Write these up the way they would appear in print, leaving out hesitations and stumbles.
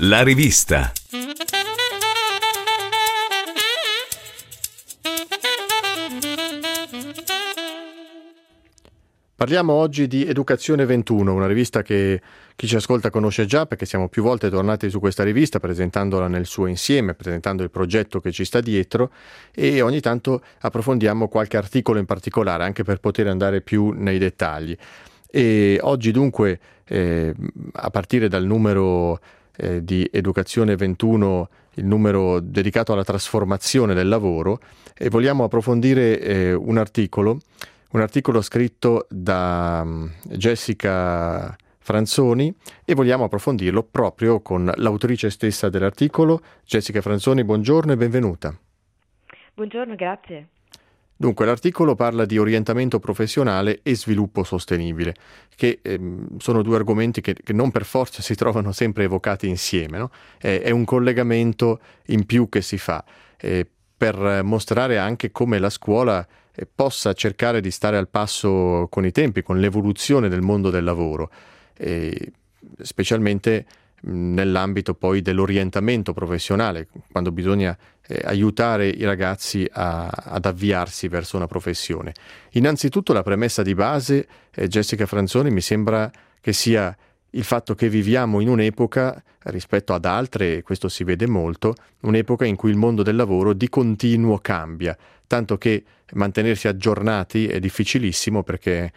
La rivista. Parliamo oggi di Educazione 21, una rivista che chi ci ascolta conosce già perché siamo più volte tornati su questa rivista presentandola nel suo insieme, presentando il progetto che ci sta dietro, e ogni tanto approfondiamo qualche articolo in particolare anche per poter andare più nei dettagli. E oggi dunque, a partire dal numero di Educazione 21, il numero dedicato alla trasformazione del lavoro, e vogliamo approfondire un articolo scritto da Jessica Franzoni, e vogliamo approfondirlo proprio con l'autrice stessa dell'articolo. Jessica Franzoni, buongiorno e benvenuta. Buongiorno, grazie. Dunque, l'articolo parla di orientamento professionale e sviluppo sostenibile, che sono due argomenti che non per forza si trovano sempre evocati insieme, no? È un collegamento in più che si fa per mostrare anche come la scuola possa cercare di stare al passo con i tempi, con l'evoluzione del mondo del lavoro, specialmente nell'ambito poi dell'orientamento professionale, quando bisogna aiutare i ragazzi ad avviarsi verso una professione. Innanzitutto la premessa di base, Jessica Franzoni, mi sembra che sia il fatto che viviamo in un'epoca, rispetto ad altre, e questo si vede molto, un'epoca in cui il mondo del lavoro di continuo cambia, tanto che mantenersi aggiornati è difficilissimo perché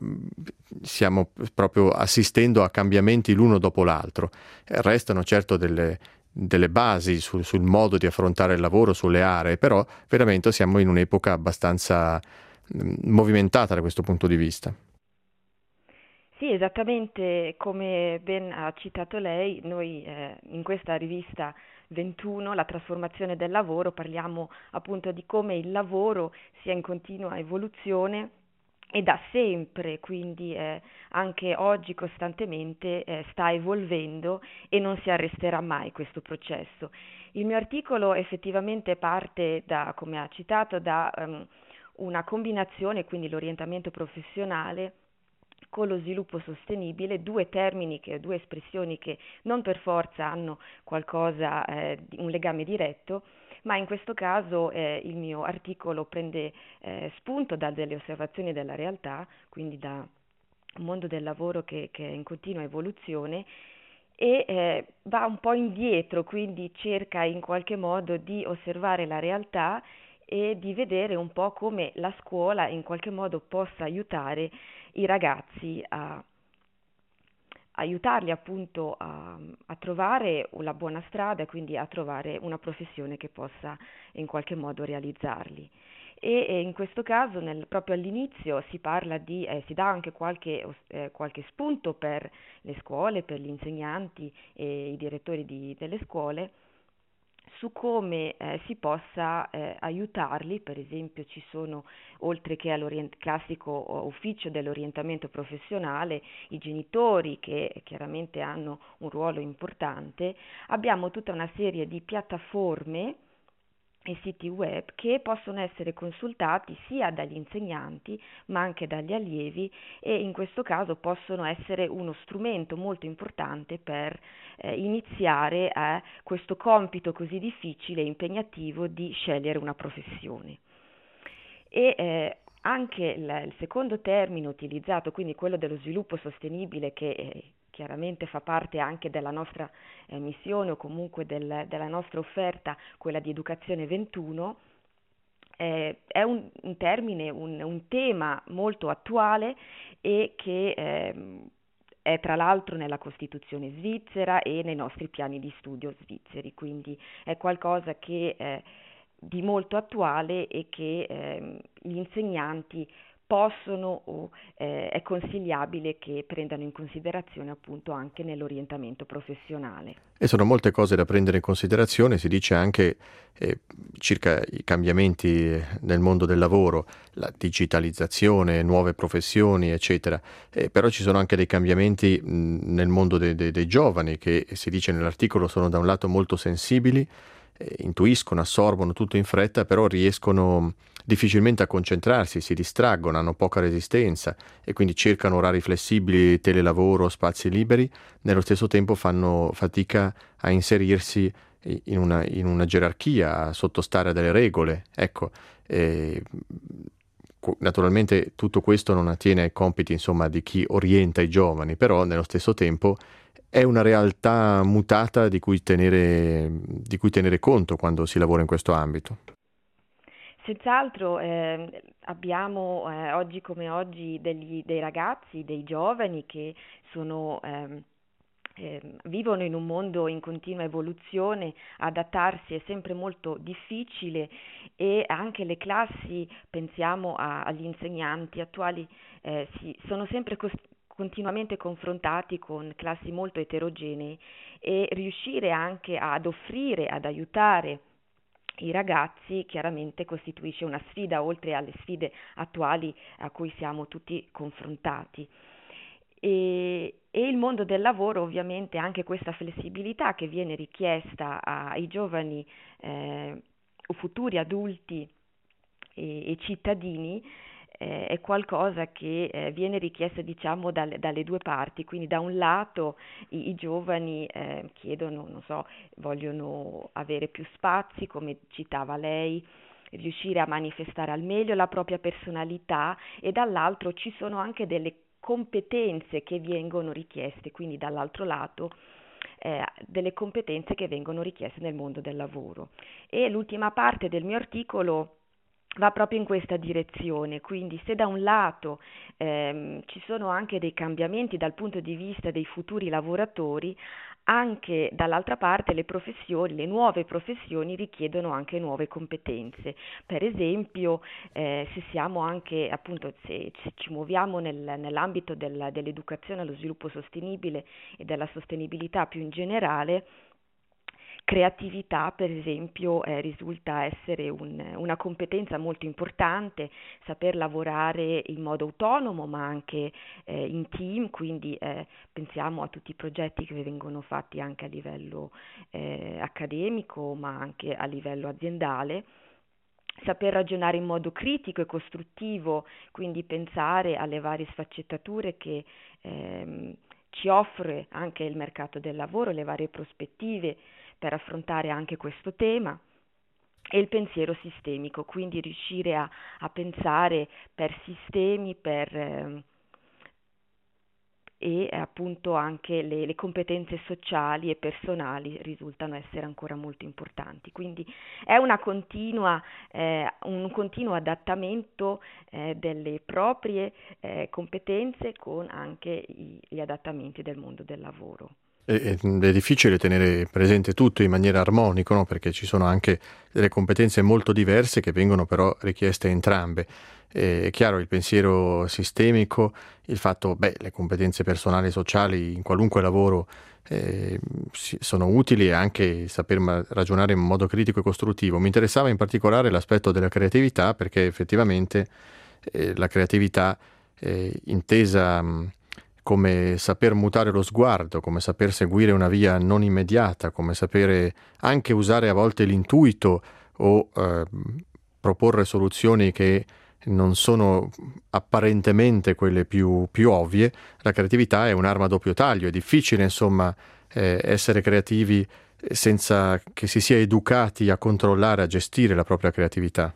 stiamo proprio assistendo a cambiamenti l'uno dopo l'altro. Restano certo delle basi sul modo di affrontare il lavoro, sulle aree, però veramente siamo in un'epoca abbastanza movimentata da questo punto di vista. Sì, esattamente come ben ha citato lei, noi in questa rivista 21, la trasformazione del lavoro, parliamo appunto di come il lavoro sia in continua evoluzione e da sempre, quindi anche oggi costantemente sta evolvendo e non si arresterà mai questo processo. Il mio articolo effettivamente parte da, come ha citato, da una combinazione, quindi l'orientamento professionale con lo sviluppo sostenibile, due espressioni che non per forza hanno qualcosa, un legame diretto, ma in questo caso il mio articolo prende spunto da delle osservazioni della realtà, quindi da un mondo del lavoro che è in continua evoluzione, e va un po' indietro, quindi cerca in qualche modo di osservare la realtà e di vedere un po' come la scuola in qualche modo possa aiutare i ragazzi aiutarli appunto a trovare la buona strada e quindi a trovare una professione che possa in qualche modo realizzarli. E in questo caso proprio all'inizio si parla si dà anche qualche spunto per le scuole, per gli insegnanti e i direttori delle scuole su come si possa aiutarli. Per esempio ci sono, oltre che al classico ufficio dell'orientamento professionale, i genitori che chiaramente hanno un ruolo importante, abbiamo tutta una serie di piattaforme e siti web che possono essere consultati sia dagli insegnanti ma anche dagli allievi, e in questo caso possono essere uno strumento molto importante per iniziare a questo compito così difficile e impegnativo di scegliere una professione. E anche il secondo termine utilizzato, quindi quello dello sviluppo sostenibile, che chiaramente fa parte anche della nostra missione o comunque della nostra offerta, quella di Educazione 21, è un termine, un tema molto attuale e che è tra l'altro nella Costituzione svizzera e nei nostri piani di studio svizzeri, quindi è qualcosa che è di molto attuale e che gli insegnanti possono o è consigliabile che prendano in considerazione appunto anche nell'orientamento professionale. E sono molte cose da prendere in considerazione, si dice anche circa i cambiamenti nel mondo del lavoro, la digitalizzazione, nuove professioni, eccetera. Però ci sono anche dei cambiamenti nel mondo dei giovani che, si dice nell'articolo, sono da un lato molto sensibili, intuiscono, assorbono tutto in fretta, però riescono difficilmente a concentrarsi, si distraggono, hanno poca resistenza e quindi cercano orari flessibili, telelavoro, spazi liberi, nello stesso tempo fanno fatica a inserirsi in una gerarchia, a sottostare a delle regole. Ecco, eh, naturalmente tutto questo non attiene ai compiti, insomma, di chi orienta i giovani, però nello stesso tempo è una realtà mutata di cui tenere conto quando si lavora in questo ambito. Senz'altro abbiamo oggi come oggi dei ragazzi, dei giovani che sono, vivono in un mondo in continua evoluzione, adattarsi è sempre molto difficile e anche le classi, pensiamo agli insegnanti attuali, sono sempre continuamente confrontati con classi molto eterogenee e riuscire anche ad offrire, ad aiutare i ragazzi chiaramente costituisce una sfida oltre alle sfide attuali a cui siamo tutti confrontati. E il mondo del lavoro ovviamente anche questa flessibilità che viene richiesta ai giovani o futuri adulti e cittadini è qualcosa che viene richiesto diciamo dalle due parti, quindi da un lato i giovani chiedono, non so, vogliono avere più spazi, come citava lei, riuscire a manifestare al meglio la propria personalità e dall'altro ci sono anche delle competenze che vengono richieste, quindi dall'altro lato delle competenze che vengono richieste nel mondo del lavoro. E l'ultima parte del mio articolo va proprio in questa direzione, quindi se da un lato ci sono anche dei cambiamenti dal punto di vista dei futuri lavoratori, anche dall'altra parte le professioni, le nuove professioni richiedono anche nuove competenze. Per esempio, se siamo anche appunto se ci muoviamo nell'ambito dell'educazione allo sviluppo sostenibile e della sostenibilità più in generale, creatività, per esempio, risulta essere una competenza molto importante, saper lavorare in modo autonomo ma anche in team, quindi pensiamo a tutti i progetti che vengono fatti anche a livello accademico ma anche a livello aziendale. Saper ragionare in modo critico e costruttivo, quindi pensare alle varie sfaccettature che ci offre anche il mercato del lavoro, le varie prospettive per affrontare anche questo tema e il pensiero sistemico, quindi riuscire a pensare per sistemi, e appunto anche le competenze sociali e personali risultano essere ancora molto importanti. Quindi è un continuo adattamento delle proprie competenze con anche gli adattamenti del mondo del lavoro. È difficile tenere presente tutto in maniera armonica, no? Perché ci sono anche delle competenze molto diverse che vengono però richieste entrambe. È chiaro, il pensiero sistemico, il fatto, le competenze personali e sociali in qualunque lavoro sono utili e anche saper ragionare in modo critico e costruttivo. Mi interessava in particolare l'aspetto della creatività perché effettivamente la creatività intesa come saper mutare lo sguardo, come saper seguire una via non immediata, come sapere anche usare a volte l'intuito o proporre soluzioni che non sono apparentemente quelle più ovvie. La creatività è un'arma a doppio taglio, è difficile insomma essere creativi senza che si sia educati a controllare, a gestire la propria creatività.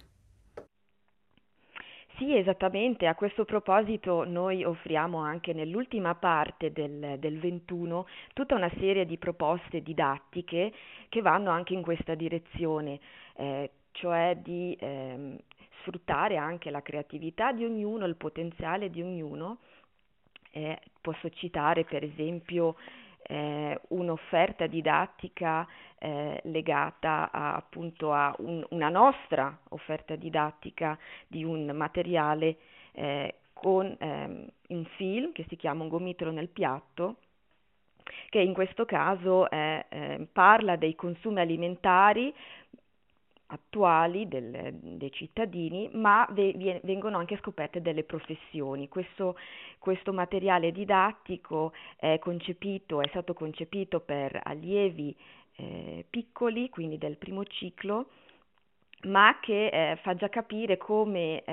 Sì, esattamente. A questo proposito noi offriamo anche nell'ultima parte del 21 tutta una serie di proposte didattiche che vanno anche in questa direzione, cioè di sfruttare anche la creatività di ognuno, il potenziale di ognuno. Posso citare per esempio un'offerta didattica legata appunto a una nostra offerta didattica di un materiale con un film che si chiama Un gomitolo nel piatto, che in questo caso parla dei consumi alimentari attuali dei cittadini, ma vengono anche scoperte delle professioni. Questo materiale didattico è stato concepito per allievi piccoli, quindi del primo ciclo, ma che fa già capire come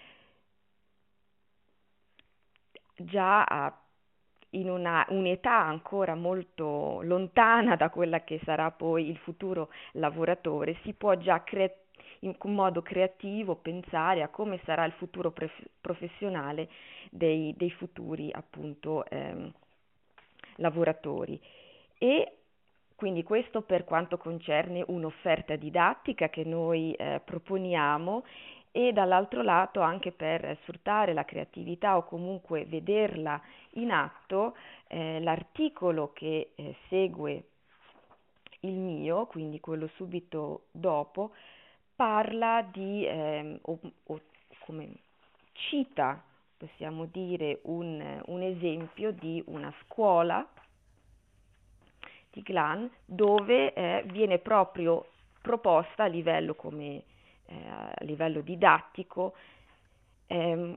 già in un'età ancora molto lontana da quella che sarà poi il futuro lavoratore, si può già in un modo creativo pensare a come sarà il futuro professionale dei futuri appunto lavoratori. E quindi questo per quanto concerne un'offerta didattica che noi proponiamo, e dall'altro lato anche per sfruttare la creatività o comunque vederla in atto, l'articolo che segue il mio, quindi quello subito dopo, parla di, o come cita, possiamo dire, un esempio di una scuola di Glan dove viene proprio proposta a livello, a livello didattico ehm,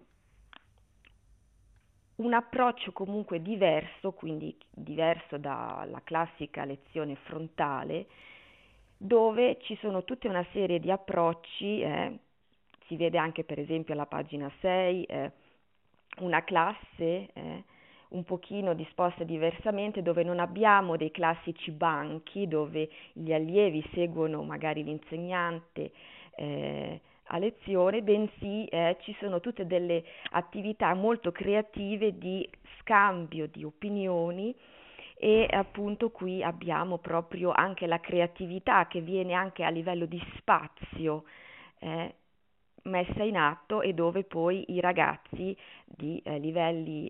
un approccio comunque diverso, quindi diverso dalla classica lezione frontale, dove ci sono tutta una serie di approcci, si vede anche per esempio alla pagina 6, una classe un pochino disposta diversamente, dove non abbiamo dei classici banchi dove gli allievi seguono magari l'insegnante a lezione, bensì ci sono tutte delle attività molto creative di scambio di opinioni, e appunto qui abbiamo proprio anche la creatività che viene anche a livello di spazio messa in atto, e dove poi i ragazzi di livelli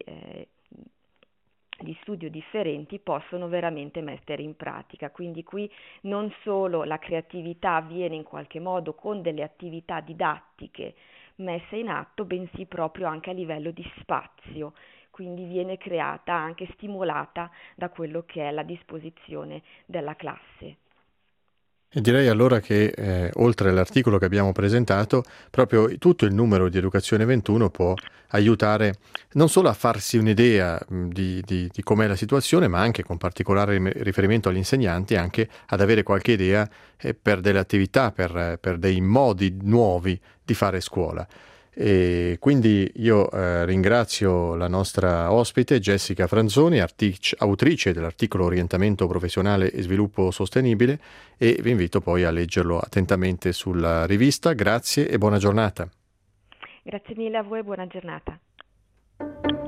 di studio differenti possono veramente mettere in pratica. Quindi qui non solo la creatività avviene in qualche modo con delle attività didattiche messe in atto, bensì proprio anche a livello di spazio, quindi viene creata, anche stimolata da quello che è la disposizione della classe. E direi allora che oltre all'articolo che abbiamo presentato, proprio tutto il numero di Educazione 21 può aiutare non solo a farsi un'idea di com'è la situazione, ma anche con particolare riferimento agli insegnanti, anche ad avere qualche idea per delle attività, per dei modi nuovi di fare scuola. E quindi io ringrazio la nostra ospite Jessica Franzoni, autrice dell'articolo Orientamento professionale e sviluppo sostenibile, e vi invito poi a leggerlo attentamente sulla rivista. Grazie e buona giornata. Grazie mille a voi e buona giornata.